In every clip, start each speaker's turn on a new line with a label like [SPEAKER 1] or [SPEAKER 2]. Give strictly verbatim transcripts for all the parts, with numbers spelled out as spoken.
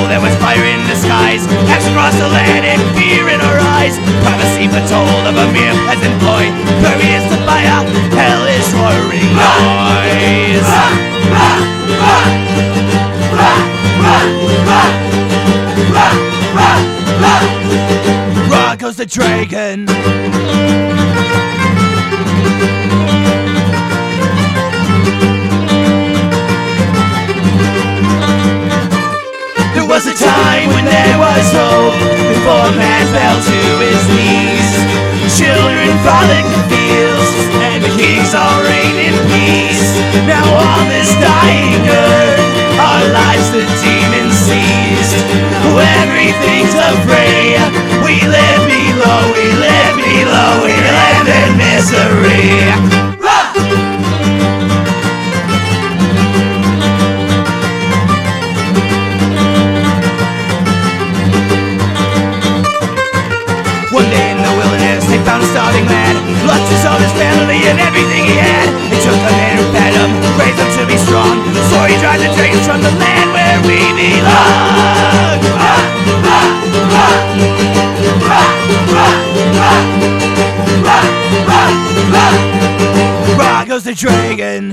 [SPEAKER 1] there was fire in the skies. Action across the land and fear in our eyes. Prophecy foretold of a mere peasant boy, pervious to fire, hell is roaring noise. Rock goes the dragon. There was a time when there was hope, before man fell to his knees. Children frolic the fields, and the kings all reign in peace. Now on this dying earth, our lives the demons seized. Everything's afraid. We live below, we live below, we live in misery. One day in the wilderness, they found a starving lad, lost his all his family and everything he had. They took a man who fed him, raised him to be strong, so he drive the dragons from the land where we belong. Rock goes the dragon.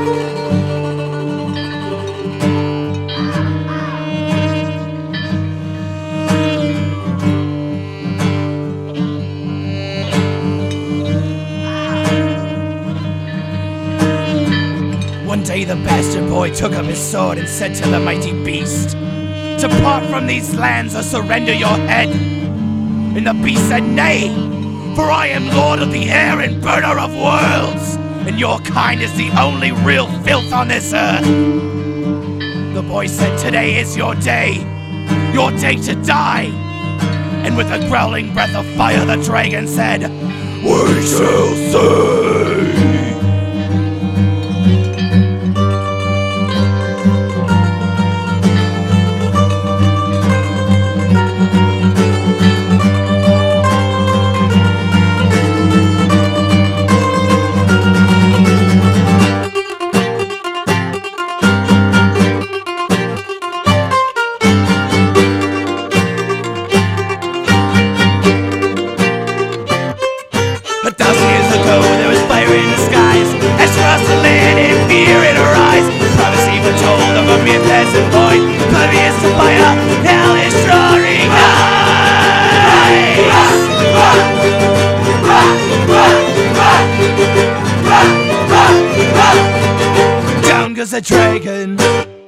[SPEAKER 1] One day the bastard boy took up his sword and said to the mighty beast, "Depart from these lands or surrender your head." And the beast said, "Nay, for I am lord of the air and burner of worlds, and your kind is the only real filth on this earth." The boy said, "Today is your day, your day to die." And with a growling breath of fire the dragon said, "We shall see." A thousand years ago there was fire in the skies, as across the land and fear in our eyes. Prophecy foretold of a mere peasant boy, oblivious to fire, hell is roaring noise. Down goes the dragon.